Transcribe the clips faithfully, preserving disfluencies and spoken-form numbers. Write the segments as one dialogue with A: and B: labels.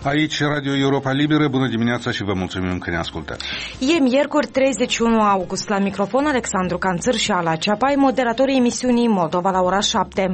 A: Aici Radio Europa Liberă, bună dimineața și vă mulțumim că ne ascultați.
B: E miercuri treizeci și unu august, la microfon Alexandru Canțăr și Ala Ceapai, moderatorii emisiunii Moldova la ora șapte.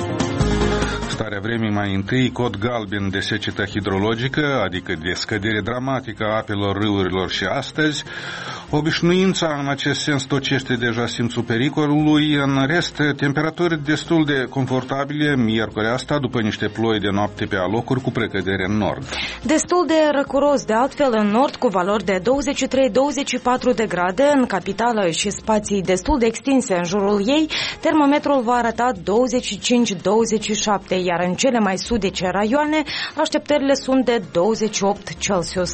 A: Starea vremii mai întâi, cod galben de secetă hidrologică, adică de scădere dramatică a apelor râurilor și astăzi. Obișnuința în acest sens tocește deja simțul pericolului. În rest, temperaturi destul de confortabile miercuri asta, după niște ploi de noapte pe alocuri cu precădere în nord.
B: Destul de răcuros, de altfel în nord, cu valori de douăzeci și trei douăzeci și patru de grade, în capitală și spații destul de extinse în jurul ei, termometrul va arăta douăzeci și cinci douăzeci și șapte, iar în cele mai sudice raioane, așteptările sunt de douăzeci și opt Celsius.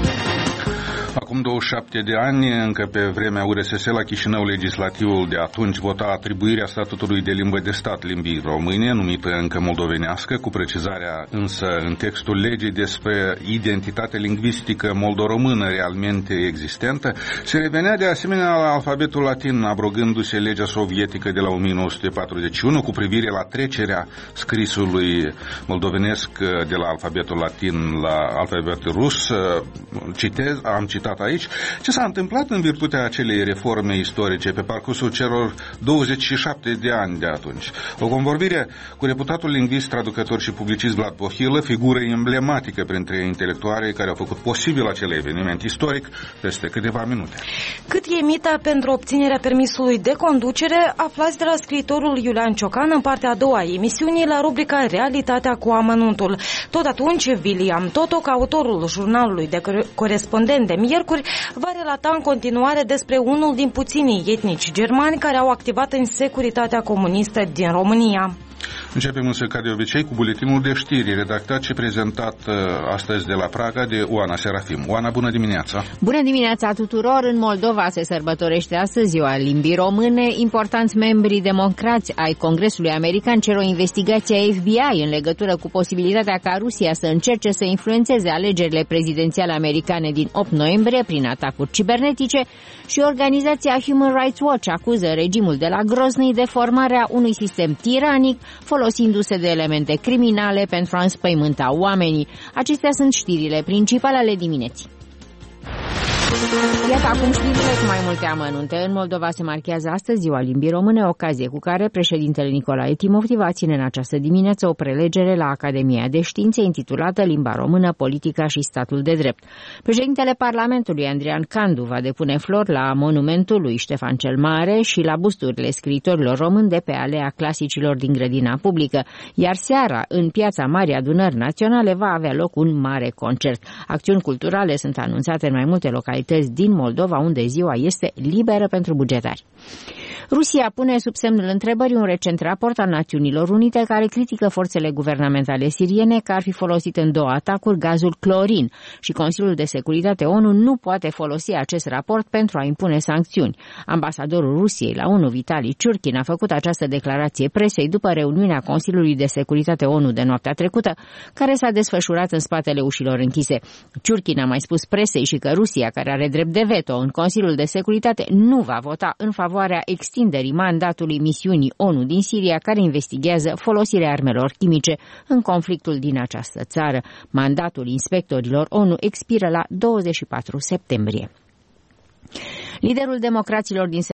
A: Acum douăzeci și șapte de ani, încă pe vremea U R S S, la Chișinău, legislativul de atunci vota atribuirea statutului de limbă de stat limbii române, numită încă moldovenească, cu precizarea însă în textul legii despre identitatea lingvistică moldo-română realmente existentă. Se revenea de asemenea la alfabetul latin, abrogându-se legea sovietică de la o mie nouă sute patruzeci și unu cu privire la trecerea scrisului moldovenesc de la alfabetul latin la alfabetul rus. Citez, am citat aici, ce s-a întâmplat în virtutea acelei reforme istorice pe parcursul celor douăzeci și șapte de ani de atunci. O convorbire cu reputatul lingvist, traducător și publicist Vlad Pohilă, figură emblematică printre intelectualii care au făcut posibil acel eveniment istoric, peste câteva minute.
B: Cât e mita pentru obținerea permisului de conducere, aflați de la scriitorul Iulian Ciocan în partea a doua a emisiunii, la rubrica Realitatea cu amănuntul. Tot atunci, William Totoc, autorul jurnalului de corespondent de miercuri, va relata în continuare despre unul din puținii etnici germani care au activat în securitatea comunistă din România.
A: Începem însă, ca de obicei, cu buletinul de știri, redactat și prezentat uh, astăzi de la Praga de Oana Serafim. Oana, bună dimineața!
C: Bună dimineața tuturor! În Moldova se sărbătorește astăzi ziua limbii române. Importanți membri democrați ai Congresului American cer o investigație a F B I în legătură cu posibilitatea ca Rusia să încerce să influențeze alegerile prezidențiale americane din opt noiembrie prin atacuri cibernetice, și organizația Human Rights Watch acuză regimul de la Grozny de formarea unui sistem tiranic folosindu-se de elemente criminale pentru a înspăimânta oamenii. Acestea sunt știrile principale ale dimineții. Iată acum știrile cu mai multe amănunte. În Moldova se marchează astăzi ziua limbii române, ocazie cu care președintele Nicolae Timofti va ține în această dimineață o prelegere la Academia de Științe intitulată Limba română, politica și statul de drept. Președintele Parlamentului, Andrian Candu, va depune flori la monumentul lui Ștefan cel Mare și la busturile scriitorilor români de pe Alea Clasicilor din grădina publică, iar seara, în Piața Marii Adunări Naționale, va avea loc un mare concert. Acțiuni culturale sunt anunțate în mai multe localități din Moldova, unde ziua este liberă pentru bugetari. Rusia pune sub semnul întrebării un recent raport al Națiunilor Unite care critică forțele guvernamentale siriene că ar fi folosit în două atacuri gazul clorin și Consiliul de Securitate O N U nu poate folosi acest raport pentru a impune sancțiuni. Ambasadorul Rusiei la O N U, Vitali Ciurkin, a făcut această declarație presei după reuniunea Consiliului de Securitate O N U de noaptea trecută, care s-a desfășurat în spatele ușilor închise. Ciurkin a mai spus presei și că Rusia, care are drept de veto în Consiliul de Securitate, nu va vota în favoarea extinderii mandatului misiunii O N U din Siria, care investigează folosirea armelor chimice în conflictul din această țară. Mandatul inspectorilor O N U expiră la douăzeci și patru septembrie. Liderul democraților din